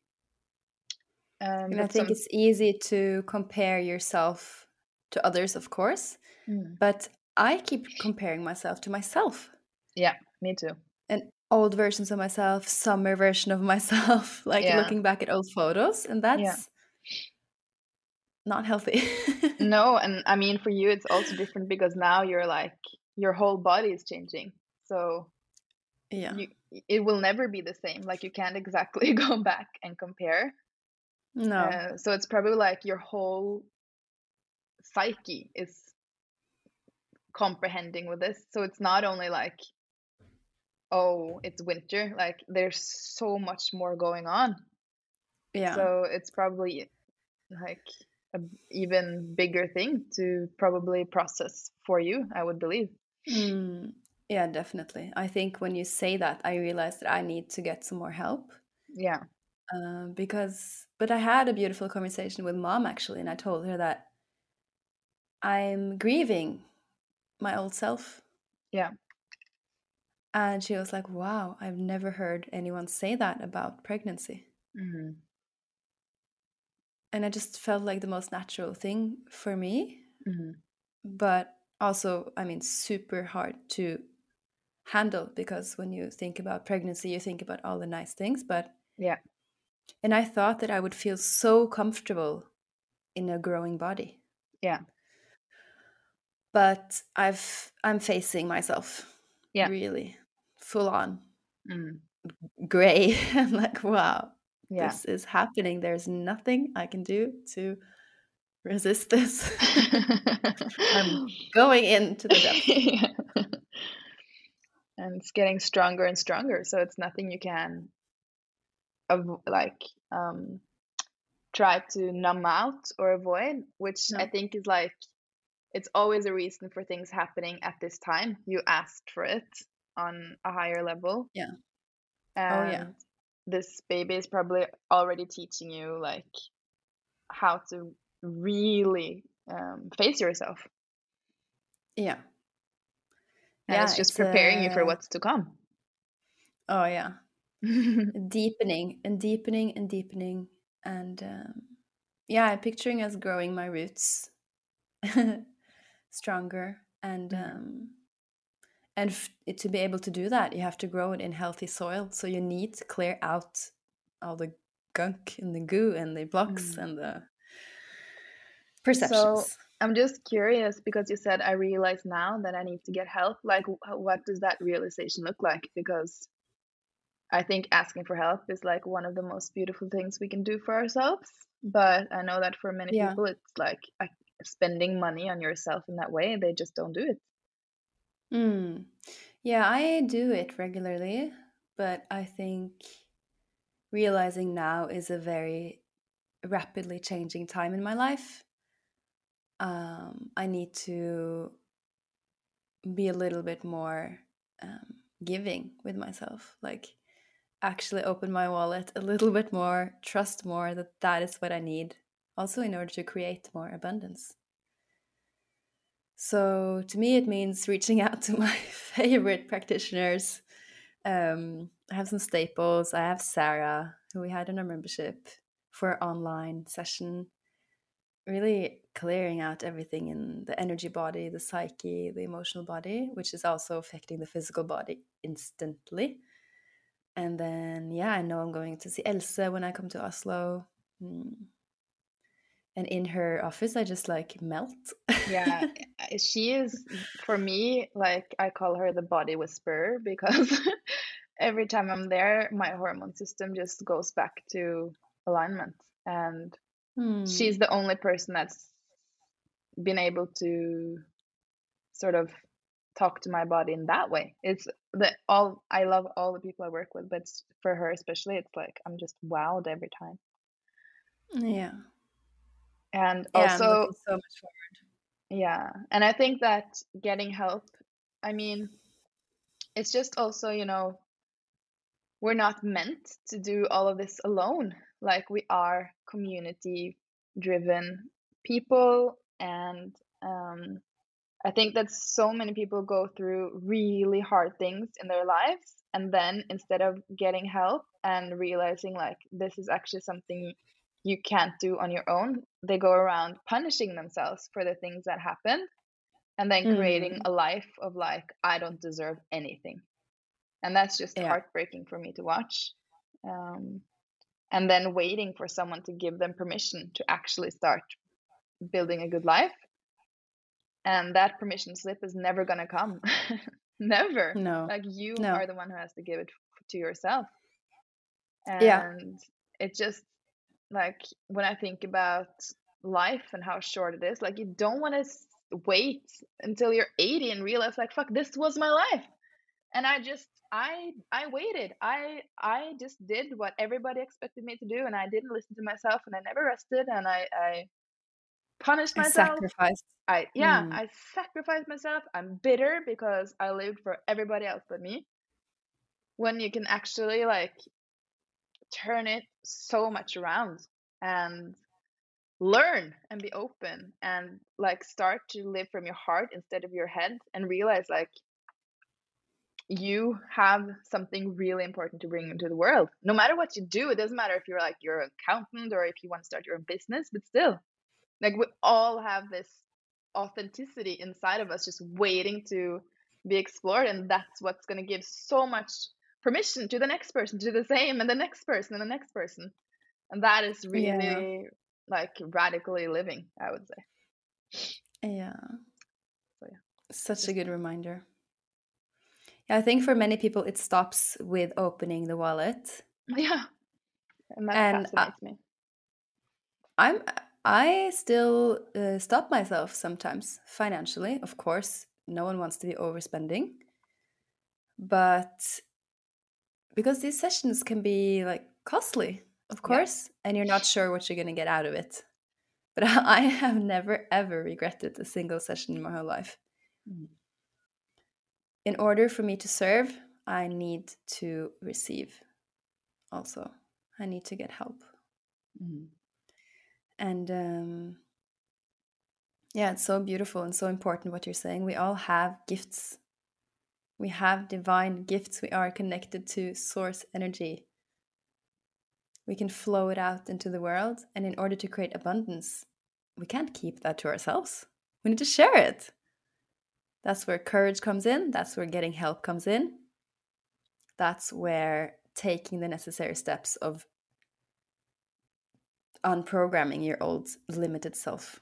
And I But think some it's easy to compare yourself to others, of course, mm, but I keep comparing myself to myself. yeah, me too. And old versions of myself, summer version of myself, like Yeah, looking back at old photos, and yeah. that's not healthy. No, and I mean for you it's also different because now you're like your whole body is changing. So Yeah. you it will never be the same. Like you can't exactly go back and compare. No. So it's probably like your whole psyche is comprehending with this. So it's not only like, oh, it's winter, like there's so much more going on. Yeah. So it's probably like a even bigger thing to probably process for you, I would believe. Mm, yeah, definitely. I think when you say that, I realize that I need to get some more help. Yeah, But I had a beautiful conversation with mom actually, and I told her that I'm grieving my old self. yeah. And she was like, wow, I've never heard anyone say that about pregnancy. Hmm. And I just felt like the most natural thing for me. Hmm. But also, I mean, super hard to handle because when you think about pregnancy, you think about all the nice things. Yeah, And I thought that I would feel so comfortable in a growing body. yeah, But I'm facing myself yeah. really full on Mm. gray. I'm like, wow, Yeah. this is happening. There's nothing I can do to resist this. I'm going into the depths. Yeah. And it's getting stronger and stronger, so it's nothing you can like um try to numb out or avoid, which I No. think is like it's always a reason for things happening at this time. You asked for it on a higher level, Yeah. Oh, yeah. and this baby is probably already teaching you like how to really face yourself, Yeah. and Yeah. it's just preparing you for what's to come. Oh, yeah. Deepening and deepening and deepening. And yeah, I'm picturing us growing my roots stronger. Mhm. To be able to do that, you have to grow it in healthy soil. So you need to clear out all the gunk and the goo and the blocks Mm. and the So perceptions. I'm just curious because you said I realize now that I need to get help. Like, what does that realization look like? Because I think asking for help is like one of the most beautiful things we can do for ourselves. But I know that for many Yeah. people, it's like spending money on yourself in that way. They just don't do it. Mm. Yeah, I do it regularly, but I think realizing now is a very rapidly changing time in my life. I need to be a little bit more giving with myself, like actually open my wallet a little bit more, trust more that that is what I need, also in order to create more abundance. So to me, it means reaching out to my favorite practitioners. I have some staples. I have Sarah, who we had in our membership for our online session, really clearing out everything in the energy body, the psyche, the emotional body, which is also affecting the physical body instantly. And then, yeah, I know I'm going to see Else when I come to Oslo. And in her office, I just like melt. Yeah, she is, for me, like I call her the body whisperer, because every time I'm there, my hormone system just goes back to alignment. And she's the only person that's been able to sort of talk to my body in that way. It's I love all the people I work with, but for her especially, it's like I'm just wowed every time. Yeah. And Yeah, I'm also, looking so much forward. yeah, and I think that getting help, I mean, it's just also, we're not meant to do all of this alone. Like, we are community driven people, and I think that so many people go through really hard things in their lives, and then instead of getting help and realizing like this is actually something you can't do on your own, they go around punishing themselves for the things that happened, and then creating a life of like, I don't deserve anything. And that's just Yeah. heartbreaking for me to watch. And then waiting for someone to give them permission to actually start building a good life. And that permission slip is never going to come. Never. No. Like, you No. are the one who has to give it to yourself. Yeah. And it just, like, when I think about life and how short it is, like, you don't want to wait until you're 80 and realize like, fuck, this was my life. And I waited. I just did what everybody expected me to do, and I didn't listen to myself, and I never rested, and I punished I myself. sacrificed. I sacrificed myself. I'm bitter because I lived for everybody else but me. When you can actually like turn it so much around and learn and be open and like start to live from your heart instead of your head, and realize like you have something really important to bring into the world. No matter what you do, it doesn't matter if you're like your accountant or if you want to start your own business, but still, like, we all have this authenticity inside of us just waiting to be explored, and that's what's going to give so much permission to the next person to do the same, and the next person and the next person. And that is Yeah. really like radically living, I would say. Yeah. So yeah, Such a good reminder. Yeah, I think for many people it stops with opening the wallet. yeah, and that And fascinates me. I still stop myself sometimes financially. Of course, no one wants to be overspending, but because these sessions can be like costly, of course, and you're not sure what you're going to get out of it. But I have never ever regretted a single session in my whole life. In order for me to serve, I need to receive. Also, I need to get help. And yeah, it's so beautiful and so important what you're saying. We all have gifts. We have divine gifts. We are connected to source energy. We can flow it out into the world. And in order to create abundance, we can't keep that to ourselves. We need to share it. That's where courage comes in. That's where getting help comes in. That's where taking the necessary steps of unprogramming your old limited self.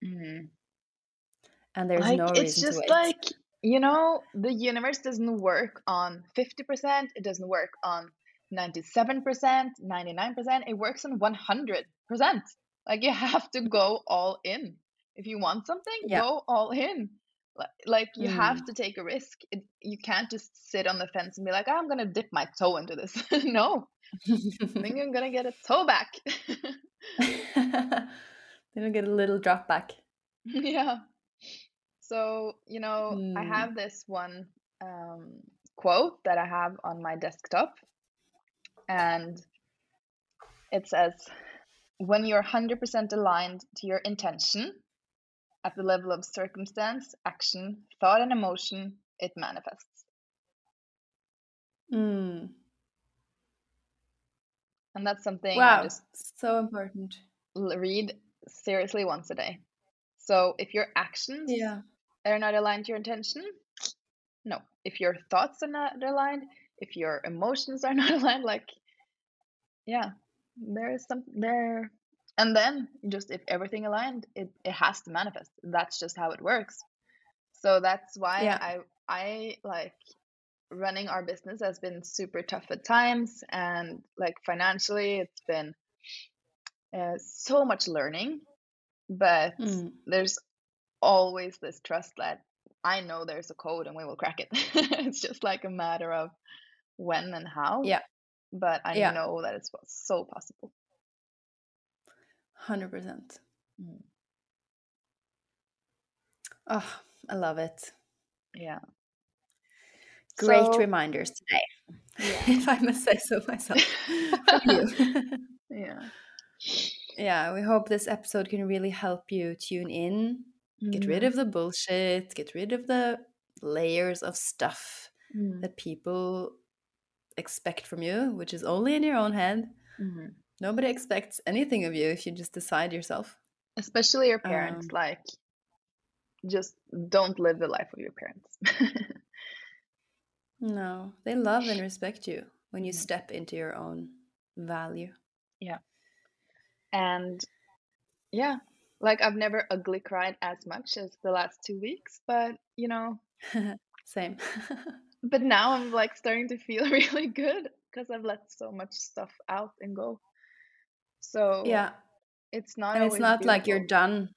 And there's no reason to wait. It's just like, the universe doesn't work on 50%. It doesn't work on 97%, 99%. It works on 100%. Like, you have to go all in. If you want something, go all in. Like, you have to take a risk. You can't just sit on the fence and be like, I'm going to dip my toe into this. No. I think I'm going to get a toe back. Then you'll get a little drop back. Yeah. So, I Mm. have this one um, quote that I have on my desktop, and it says, when you're 100% aligned to your intention at the level of circumstance, action, thought, and emotion, it manifests. Mm. And that's something I Wow, just so important. read seriously once a day. So if your actions Yeah. are not aligned to your intention, no. If your thoughts are not aligned, if your emotions are not aligned, like, yeah, there is some there. And then just if everything aligned, it has to manifest. That's just how it works. So that's why Yeah. I like running our business has been super tough at times, and like financially it's been so much learning, but Mm. there's always this trust that I know there's a code and we will crack it. It's just like a matter of when and how, Yeah. but I Yeah. know that it's so possible. 100%. Mm. Oh, I love it. Yeah. Great So, reminders today, yeah. if I must say so myself, from you. Yeah. Yeah, we hope this episode can really help you tune in, get rid Mm. of the bullshit, get rid of the layers of stuff Mm. that people expect from you, which is only in your own head. Mm. Nobody expects anything of you if you just decide yourself. Especially your parents, Um, like, just don't live the life of your parents. no, they love and respect you when you Mm. step into your own value. Yeah. And yeah, like I've never ugly cried as much as the last 2 weeks, but Same. but now I'm like starting to feel really good because I've let so much stuff out and go. So Yeah. it's not And it's always not like you're beautiful. done.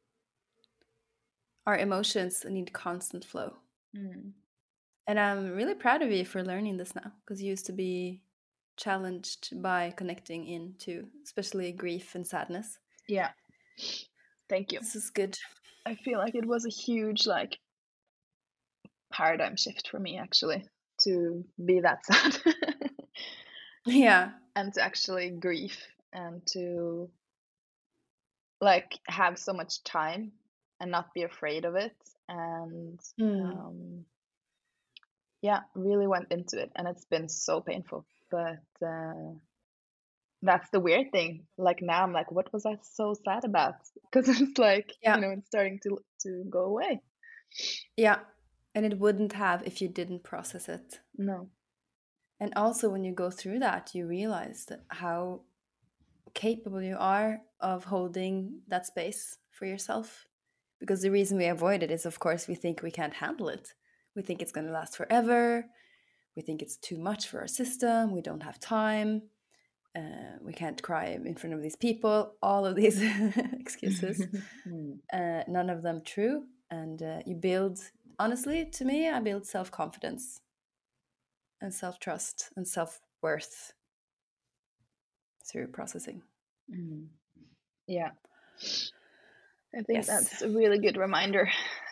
Our emotions need constant flow. Mm. And I'm really proud of you for learning this now, because you used to be challenged by connecting into, especially grief and sadness. Yeah, thank you. This is good. I feel like it was a huge like paradigm shift for me actually to be that sad Yeah. and to actually grieve and to like have so much time and not be afraid of it, and Mm. um, yeah, really went into it, and it's been so painful, but that's the weird thing. Like now I'm like, what was I so sad about? Because it's like, Yeah. it's starting to go away. Yeah. And it wouldn't have if you didn't process it. No. And also, when you go through that, you realize that how capable you are of holding that space for yourself. Because the reason we avoid it is, of course, we think we can't handle it. We think it's going to last forever. We think it's too much for our system. We don't have time. We can't cry in front of these people. All of these excuses, Mm. none of them true. And you build, honestly, to me, I build self confidence and self trust and self worth through processing. Mm. Yeah, I think Yes. that's a really good reminder.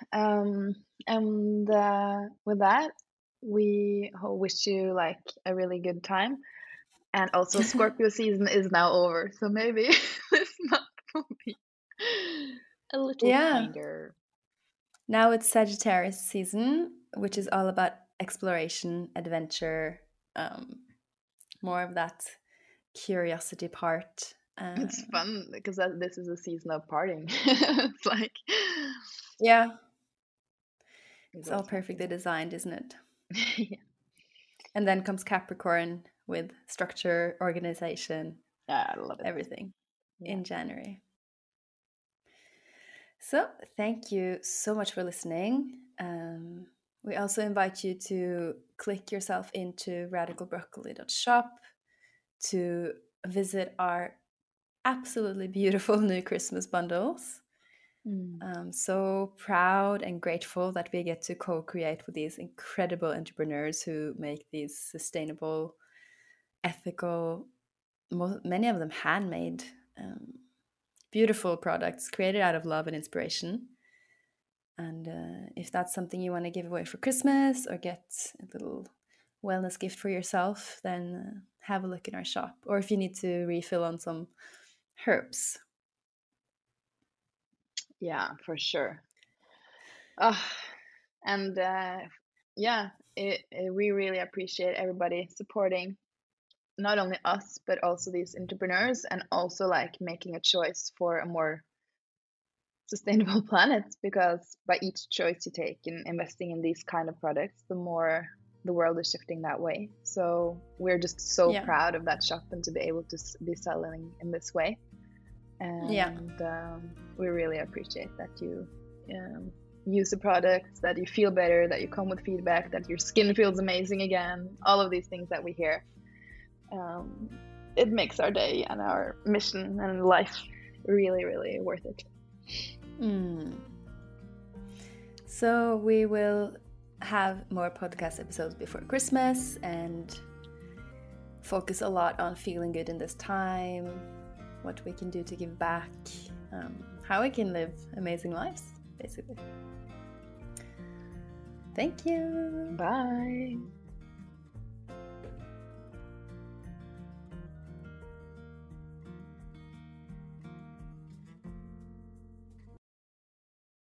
And with that, we wish you like a really good time. And also, Scorpio season is now over, so maybe this month will be a little Yeah. kinder. Now it's Sagittarius season, which is all about exploration, adventure, um, more of that curiosity part. It's fun because this is a season of partying. It's like, Yeah, it it's all always perfectly happens. designed, isn't it? Yeah. And then comes Capricorn with structure, organization, Yeah, I love it. everything Yeah. in January. So, thank you so much for listening. We also invite you to click yourself into radicalbroccoli.shop to visit our absolutely beautiful new Christmas bundles. Mm. I'm so proud and grateful that we get to co create with these incredible entrepreneurs who make these sustainable, ethical, many of them handmade, beautiful products created out of love and inspiration. And if that's something you want to give away for Christmas or get a little wellness gift for yourself, then have a look in our shop. Or if you need to refill on some herbs. Yeah, for sure. And yeah, we really appreciate everybody supporting not only us, but also these entrepreneurs, and also like making a choice for a more sustainable planet, because by each choice you take in investing in these kind of products, the more the world is shifting that way. So we're just so proud of that shop and to be able to be selling in this way. And we really appreciate that you use the products, that you feel better, that you come with feedback, that your skin feels amazing again, all of these things that we hear. It makes our day and our mission and life really, really worth it. So we will have more podcast episodes before Christmas and focus a lot on feeling good in this time, what we can do to give back, how we can live amazing lives, basically. Thank you. Bye.